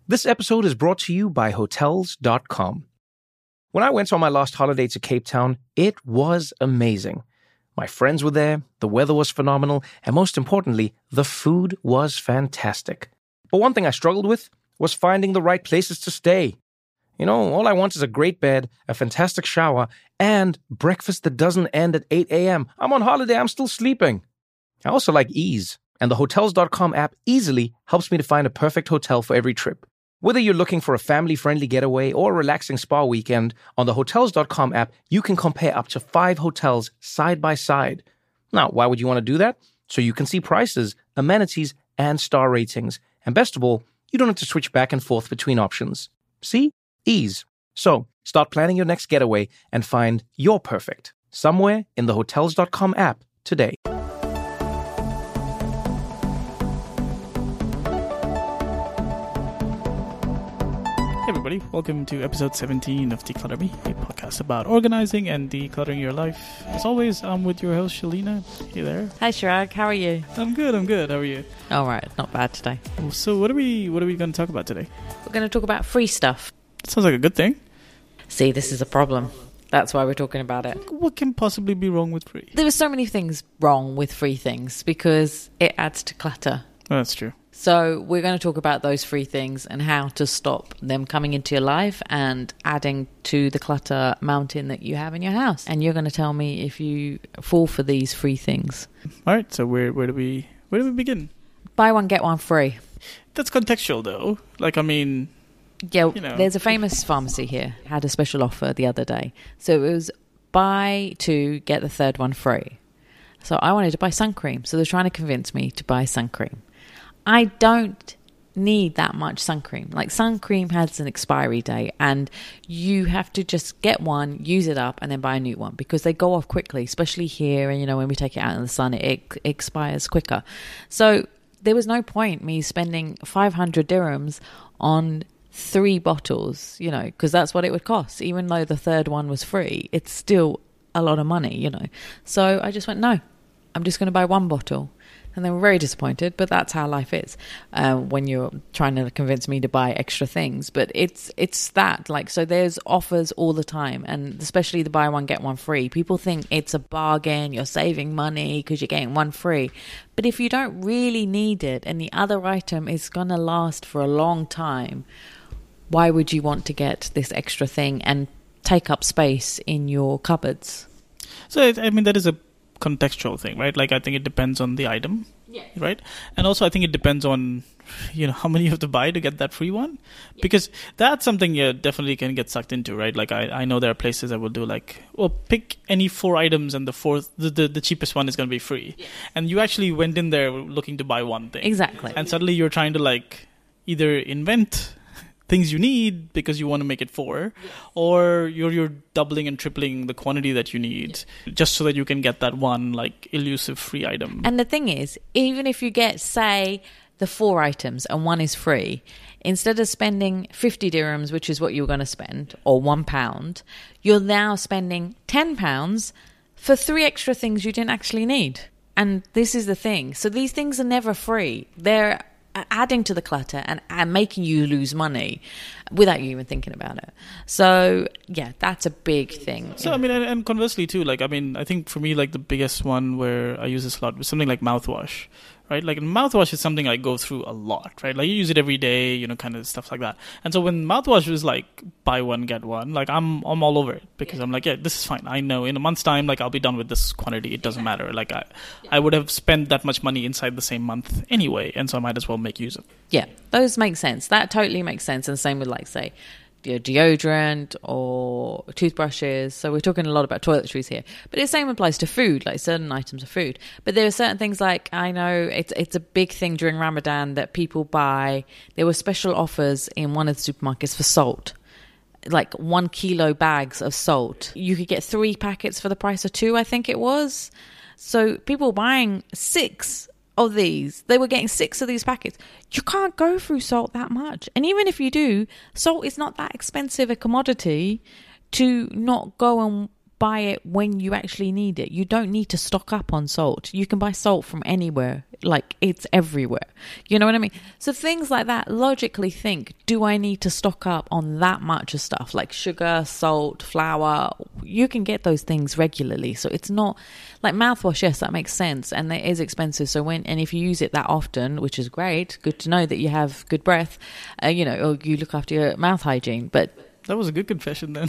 This episode is brought to you by Hotels.com. When I went on my last holiday to Cape Town, it was amazing. My friends were there, the weather was phenomenal, and most importantly, the food was fantastic. But one thing I struggled with was finding the right places to stay. You know, all I want is a great bed, a fantastic shower, and breakfast that doesn't end at 8 a.m. I'm on holiday, I'm still sleeping. I also like ease, and the Hotels.com app easily helps me to find a perfect hotel for every trip. Whether you're looking for a family-friendly getaway or a relaxing spa weekend, on the Hotels.com app, you can compare up to 5 hotels side by side. Now, why would you want to do that? So you can see prices, amenities, and star ratings. And best of all, you don't have to switch back and forth between options. See? Ease. So, start planning your next getaway and find your perfect somewhere in the Hotels.com app today. Hey everybody, welcome to episode 17 of Declutter Me, a podcast about organizing and decluttering your life. As always, I'm with your host, Shalina. Hey there. Hi Chirag, how are you? I'm good. How are you? All right, not bad today. So what are we going to talk about today? We're going to talk about free stuff. That sounds like a good thing. See, this is a problem. That's why we're talking about it. What can possibly be wrong with free? There are so many things wrong with free things because it adds to clutter. Oh, that's true. So we're going to talk about those free things and how to stop them coming into your life and adding to the clutter mountain that you have in your house. And you're going to tell me if you fall for these free things. All right. So where do we begin? Buy one, get one free. That's contextual, though. Yeah, you know. There's a famous pharmacy here. Had a special offer the other day. So it was buy 2, get the third one free. So I wanted to buy sun cream. So they're trying to convince me to buy sun cream. I don't need that much sun cream. Like, sun cream has an expiry date and you have to just get one, use it up, and then buy a new one because they go off quickly, especially here. And, when we take it out in the sun, it expires quicker. So there was no point me spending 500 dirhams on 3 bottles, because that's what it would cost. Even though the third one was free, it's still a lot of money, So I just went, no, I'm just going to buy 1 bottle. And they were very disappointed, but that's how life is when you're trying to convince me to buy extra things. But it's that, so there's offers all the time, and especially the buy one, get one free. People think it's a bargain, you're saving money because you're getting one free. But if you don't really need it and the other item is going to last for a long time, why would you want to get this extra thing and take up space in your cupboards? So, that is a contextual thing, right? I think it depends on the item, right? And also I think it depends on how many you have to buy to get that free one, because that's something you definitely can get sucked into, right? I know there are places that will do pick any 4 items and the fourth, the cheapest one is going to be free, and you actually went in there looking to buy one thing, exactly, and suddenly you're trying to either invent things you need because you want to make it 4, or you're doubling and tripling the quantity that you need just so that you can get that one elusive free item. And the thing is, even if you get, say, the 4 items and 1 is free, instead of spending 50 dirhams, which is what you were going to spend, or £1, you're now spending £10 for 3 extra things you didn't actually need. And this is the thing. So these things are never free. They're adding to the clutter and making you lose money without you even thinking about it. So yeah, that's a big thing. So and conversely too, I think for me the biggest one where I use this a lot was something like mouthwash, right? Mouthwash is something I go through a lot, right? You use it every day, kind of stuff like that. And so when mouthwash was buy one, get one, I'm all over it because I'm this is fine. I know in a month's time, I'll be done with this quantity. It doesn't matter. I would have spent that much money inside the same month anyway. And so I might as well make use of it. Yeah, those make sense. That totally makes sense. And same with say your deodorant or toothbrushes. So we're talking a lot about toiletries here, but the same applies to food, certain items of food. But there are certain things I know it's a big thing during Ramadan that people buy. There were special offers in one of the supermarkets for salt, 1 kilo bags of salt. You could get 3 packets for the price of 2, I think it was. So people buying 6 of these. They were getting 6 of these packets. You can't go through salt that much. And even if you do, salt is not that expensive a commodity to not go and buy it when you actually need it. You don't need to stock up on salt. You can buy salt from anywhere. Like, it's everywhere. You know what I mean? So things like that, logically think, do I need to stock up on that much of stuff? Like sugar, salt, flour. You can get those things regularly. So it's not like mouthwash. Yes, that makes sense. And it is expensive. So and if you use it that often, which is great, good to know that you have good breath, or you look after your mouth hygiene. But that was a good confession then.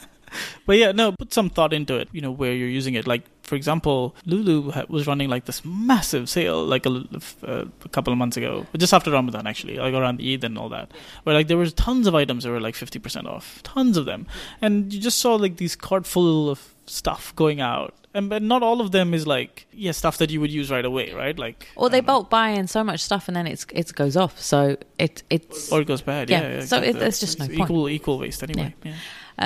But yeah, no, put some thought into it, where you're using it. Like, for example, Lulu was running like this massive sale like a couple of months ago, just after Ramadan actually, like around Eid and all that, where like there was tons of items that were like 50% off, tons of them. And you just saw like these cart full of stuff going out. But not all of them is like, stuff that you would use right away, right? Like, or they bulk buy in so much stuff and then it goes off. So it's or it goes bad. Yeah. So there's just no point. Equal waste anyway. Yeah.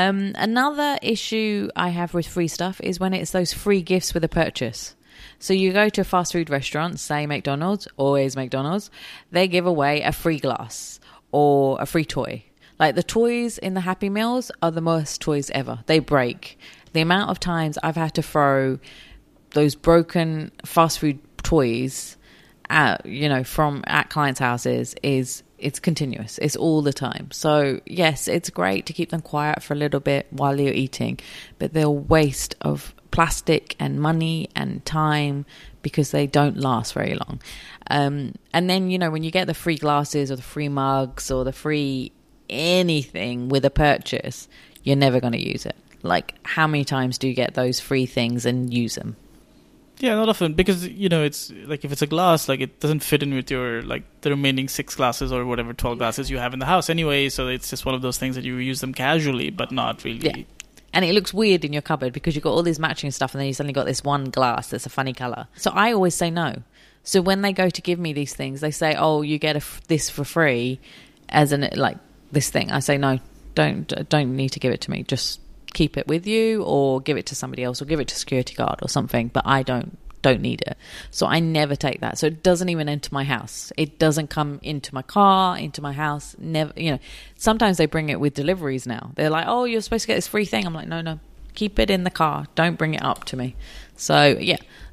Another issue I have with free stuff is when it's those free gifts with a purchase. So you go to a fast food restaurant, say McDonald's, always McDonald's, they give away a free glass or a free toy. Like the toys in the Happy Meals are the worst toys ever. They break. The amount of times I've had to throw those broken fast food toys at clients' houses it's continuous. It's all the time. So yes, it's great to keep them quiet for a little bit while you're eating, but they're a waste of plastic and money and time because they don't last very long. And then, when you get the free glasses or the free mugs or the free anything with a purchase, you're never going to use it. Like, how many times do you get those free things and use them? Yeah, not often, because, it's like if it's a glass, like it doesn't fit in with your, like the remaining 6 glasses or whatever 12 glasses you have in the house anyway. So it's just one of those things that you use them casually, but not really. Yeah. And it looks weird in your cupboard because you've got all these matching stuff and then you suddenly got this one glass that's a funny color. So I always say no. So when they go to give me these things, they say, oh, you get this for free as this thing. I say, no, don't need to give it to me. Just keep it with you or give it to somebody else or give it to security guard or something, but I don't need it. So I never take that. So it doesn't even enter my house. It doesn't come into my car, into my house. Never. Sometimes they bring it with deliveries now. They're like, oh, you're supposed to get this free thing. I'm like, no, keep it in the car. Don't bring it up to me. So yeah,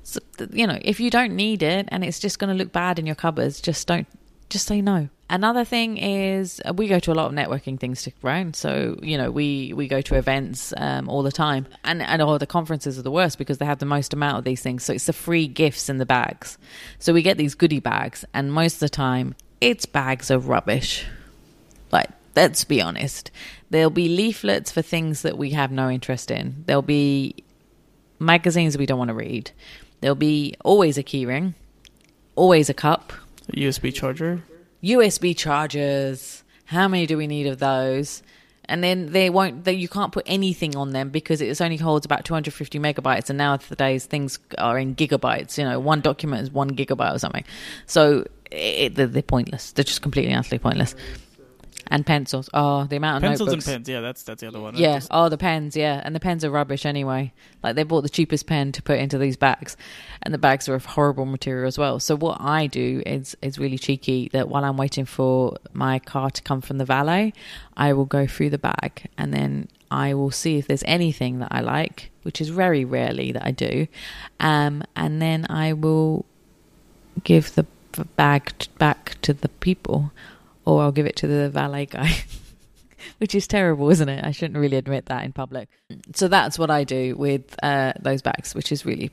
if you don't need it and it's just going to look bad in your cupboards, just say no. Another thing is we go to a lot of networking things, right? So, we go to events all the time. And all the conferences are the worst because they have the most amount of these things. So it's the free gifts in the bags. So we get these goodie bags. And most of the time, it's bags of rubbish. Like, let's be honest. There'll be leaflets for things that we have no interest in. There'll be magazines we don't want to read. There'll be always a keyring. Always a cup. A USB charger. USB chargers. How many do we need of those? And then you can't put anything on them because it only holds about 250 megabytes. And nowadays things are in gigabytes. One document is 1 gigabyte or something. So they're pointless. They're just completely and utterly pointless. And pencils. Oh, the amount of pencils notebooks. And pens. Yeah, that's the other one. Yeah. The pens. Yeah, and the pens are rubbish anyway. Like they bought the cheapest pen to put into these bags, and the bags are of horrible material as well. So what I do is really cheeky. That while I'm waiting for my car to come from the valet, I will go through the bag and then I will see if there's anything that I like, which is very rarely that I do, and then I will give the bag back to the people. Or I'll give it to the valet guy, which is terrible, isn't it? I shouldn't really admit that in public. So that's what I do with those bags, which is really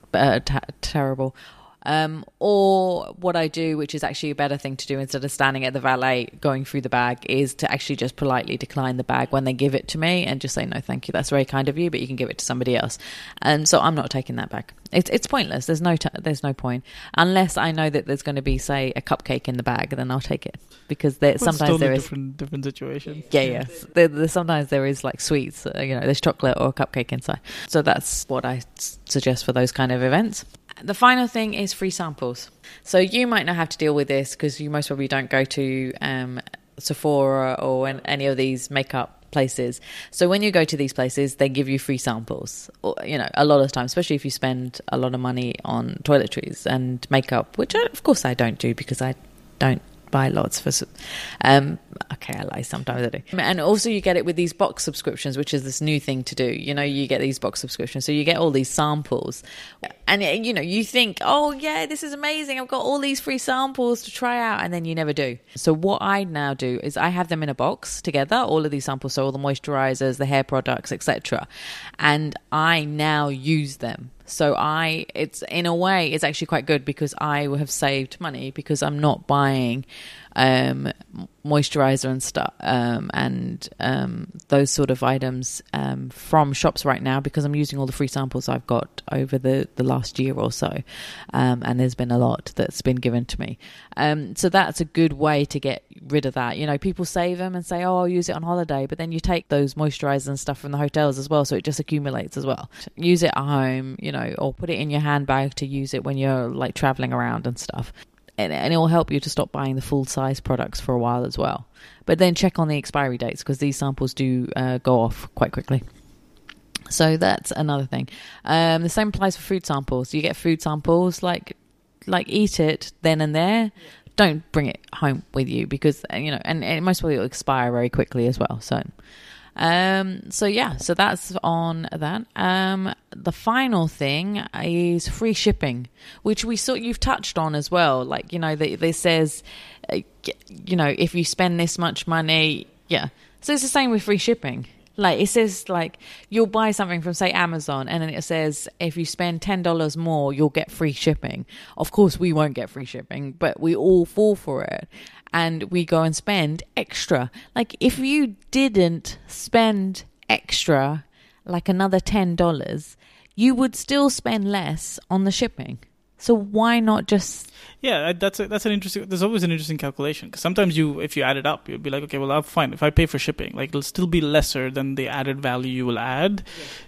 terrible. Or what I do, which is actually a better thing to do instead of standing at the valet going through the bag, is to actually just politely decline the bag when they give it to me and just say, no, thank you. That's very kind of you, but you can give it to somebody else. And so I'm not taking that bag. It's pointless. There's no point. Unless I know that there's going to be, say, a cupcake in the bag, then I'll take it. Because sometimes there is... different situation. Yeah. Sometimes there is like sweets, there's chocolate or a cupcake inside. So that's what I suggest for those kind of events. The final thing is free samples. So you might not have to deal with this because you most probably don't go to Sephora or any of these makeup places. So when you go to these places, they give you free samples. Or, a lot of times, especially if you spend a lot of money on toiletries and makeup, which of course I don't do because I don't buy lots for okay, I lie, sometimes I do. And also you get it with these box subscriptions, which is this new thing to do. You know, you get these box subscriptions, so you get all these samples, and you know, you think, oh yeah, this is amazing, I've got all these free samples to try out, and then you never do. So what I now do is I have them in a box together, all of these samples, so all the moisturizers, the hair products, etc., and I now use them. So it's in a way, it's actually quite good because I have saved money because I'm not buying moisturizer and stuff and those sort of items from shops right now, because I'm using all the free samples I've got over the last year or so, and there's been a lot that's been given to me. So that's a good way to get rid of that. You know, people save them and say, oh, I'll use it on holiday, but then you take those moisturizers and stuff from the hotels as well, so it just accumulates as well. Use it at home, you know, or put it in your handbag to use it when you're like traveling around and stuff. And it will help you to stop buying the full-size products for a while as well. But then check on the expiry dates, because these samples do go off quite quickly. So that's another thing. The same applies for food samples. You get food samples, like eat it then and there. Don't bring it home with you, because, you know, and most probably it will expire very quickly as well. So that's on that. The final thing is free shipping, which you've touched on as well. Like, you know, this says, you know, if you spend this much money, yeah. So it's the same with free shipping. Like, it says, like, you'll buy something from, say, Amazon, and then it says if you spend $10 more, you'll get free shipping. Of course, we won't get free shipping, but we all fall for it. And we go and spend extra. Like, if you didn't spend extra, like another $10, you would still spend less on the shipping. So why not just... Yeah, that's an interesting... There's always an interesting calculation. Because sometimes if you add it up, you'll be like, okay, well, I'm fine. If I pay for shipping, like, it'll still be lesser than the added value you will add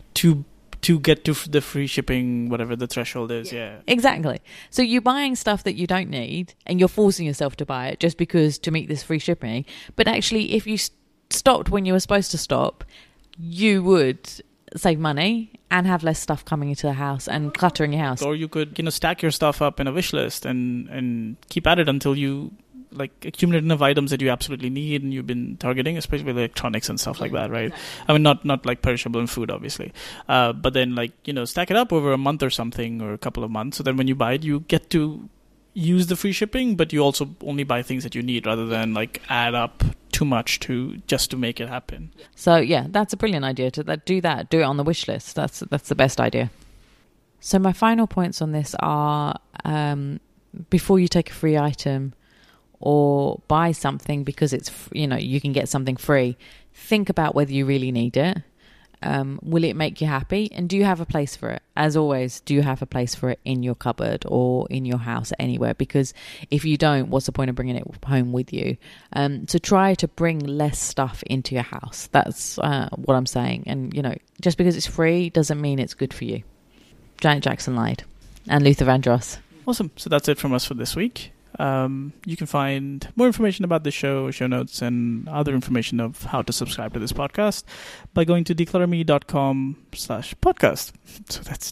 to get to the free shipping, whatever the threshold is. Yeah. Exactly. So you're buying stuff that you don't need, and you're forcing yourself to buy it just because to meet this free shipping. But actually, if you stopped when you were supposed to stop, you would save money and have less stuff coming into the house and cluttering your house. Or you could, stack your stuff up in a wish list and keep at it until you accumulate enough items that you absolutely need and you've been targeting, especially with electronics and stuff like that, right? I mean, not like perishable and food, obviously. But then stack it up over a month or something, or a couple of months. So then when you buy it, you get to use the free shipping, but you also only buy things that you need rather than add up too much to make it happen. So yeah, that's a brilliant idea to do that. Do it on the wish list. That's the best idea. So my final points on this are, before you take a free item or buy something because it's, you can get something free, think about whether you really need it. Will it make you happy? And do you have a place for it? As always, do you have a place for it in your cupboard or in your house, anywhere? Because if you don't, what's the point of bringing it home with you? So try to bring less stuff into your house. That's what I'm saying. And, just because it's free doesn't mean it's good for you. Janet Jackson lied. And Luther Vandross. Awesome. So that's it from us for this week. You can find more information about the show notes, and other information of how to subscribe to this podcast by going to declutterme.com/podcast. So that's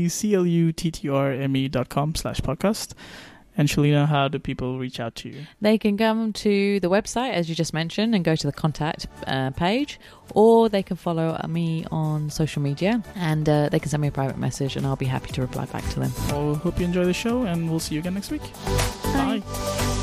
DECLUTTRME.com/podcast. And Shalina, how do people reach out to you? They can come to the website, as you just mentioned, and go to the contact page, or they can follow me on social media, and they can send me a private message, and I'll be happy to reply back to them. Well, hope you enjoy the show, and we'll see you again next week. Bye.